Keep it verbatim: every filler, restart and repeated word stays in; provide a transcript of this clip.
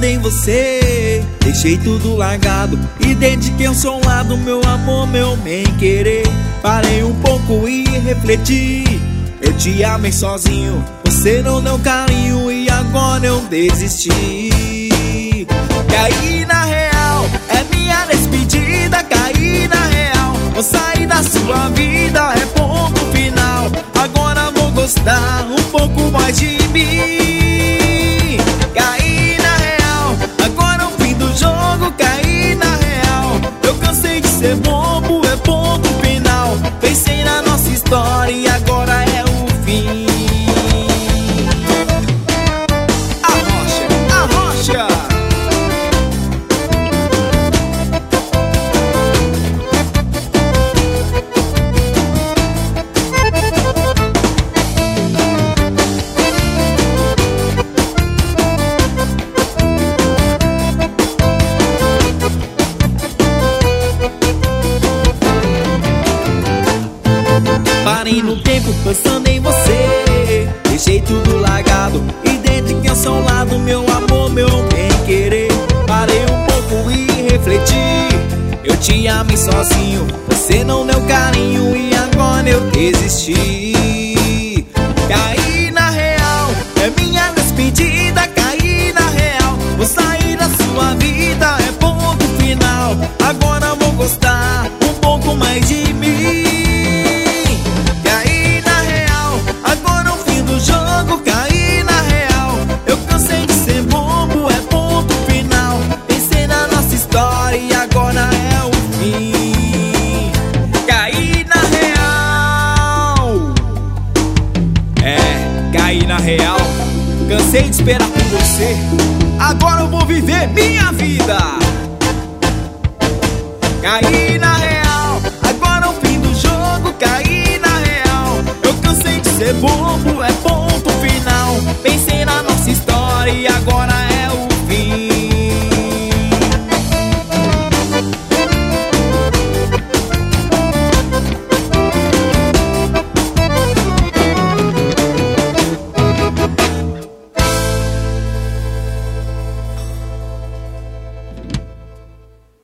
em você, deixei tudo largado e dediquei ao seu lado, meu amor, meu bem querer. Parei um pouco e refleti, eu te amei sozinho, você não deu carinho e agora eu desisti. Caí na real, é minha despedida, caí na real, vou sair da sua vida, é ponto final. Agora vou gostar um pouco mais de mim. Caí na real, agora é o fim do jogo, caí na real. Eu cansei de ser bobo, é ponto final. Pensei na nossa história e agora é o fim. Arrocha, arrocha. Parei no tempo pensando em você, deixei tudo largado e dediquei ao seu lado, meu amor, meu bem querer. Parei um pouco e refleti, eu te amei sozinho, você não deu carinho e agora eu desisti. Caí na real, é minha despedida, caí na real, vou sair da sua vida, é ponto final. Agora vou gostar um pouco mais de mim. Caí na real, eu cansei de ser bobo, é ponto final. Pensei na nossa história e agora é o fim. Caí na real, é, caí na real. Cansei de esperar por você, agora eu vou viver minha vida. Caí na real, agora é o fim do jogo, caí na real. Eu cansei de ser bobo, é ponto